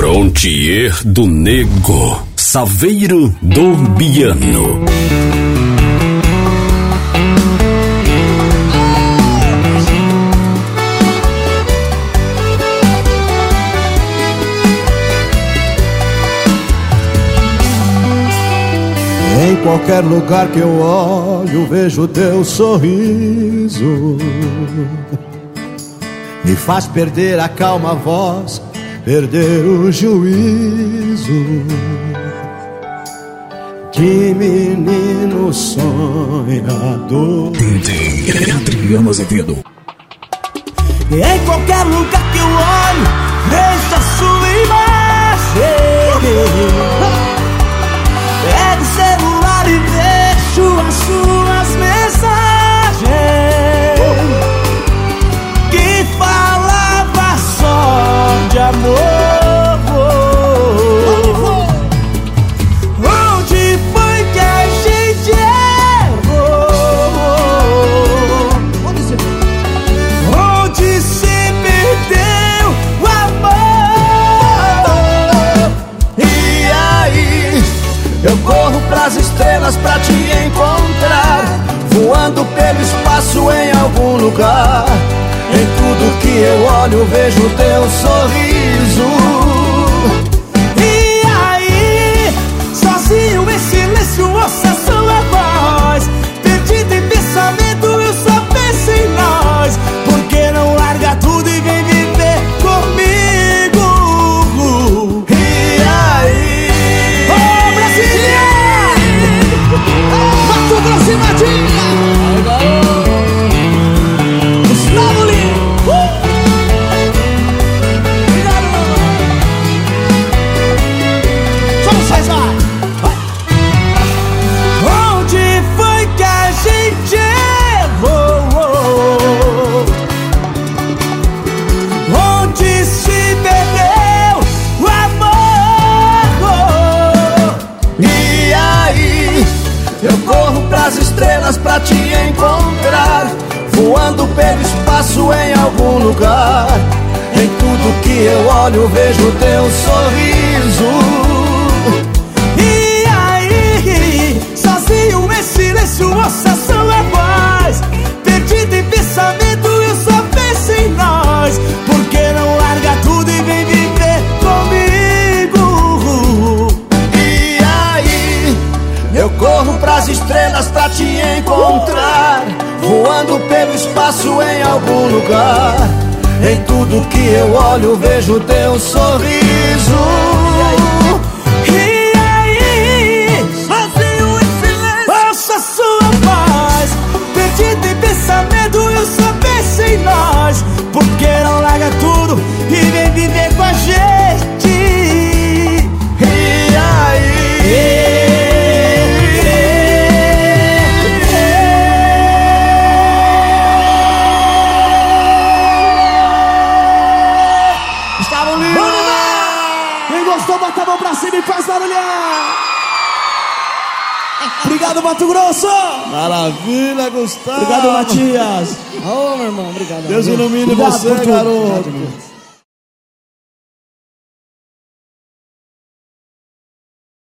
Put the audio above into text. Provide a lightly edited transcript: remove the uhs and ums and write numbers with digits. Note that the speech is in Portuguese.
Frontier do Nego, Saveiro do Biano. Em qualquer lugar que eu olho, vejo teu sorriso. Me faz perder a calma voz, perder o juízo. De menino sonhador. DJ Adriano Azevedo. Em qualquer lugar que eu olho, vejo a sua imagem. Pego o celular e vejo as suas mensagens que falava só de amor. Onde foi que a gente errou? Onde se perdeu o amor? E aí? Eu corro pras estrelas pra te encontrar, voando pelo espaço em algum lugar. Em tudo que eu olho vejo teu sorriso. E aí, sozinho em silêncio ouço a sua voz, perdido em pensamento eu só penso em nós. Por que não larga tudo e vem viver comigo? E aí, Mato Grosso e Matinha, Gustavo Lima. Obrigado, mamãe. Só vocês, vai. Onde foi que a gente errou? Onde se perdeu o amor? E aí? Eu corro pras estrelas pra te encontrar, voando pelo espaço em algum lugar. Em tudo que eu olho vejo teu sorriso. E aí, sozinho em silêncio ouço a sua voz, perdido em pensamento eu só penso em nós. Por que não larga tudo e vem viver comigo? E aí, eu corro pras estrelas pra te encontrar, voando pelo espaço em algum lugar. Em tudo que eu olho vejo teu sorriso. E aí, sozinho em silêncio ouço a sua voz, perdido em pensamento eu só penso em nós. Por que não larga tudo e vem viver com a gente? E aí, quem gostou, bota a mão pra cima e faz barulhar. Obrigado, Mato Grosso. Maravilha, Gustavo. Obrigado, Matias. Ô, meu irmão, obrigado. Deus ilumine você, garoto.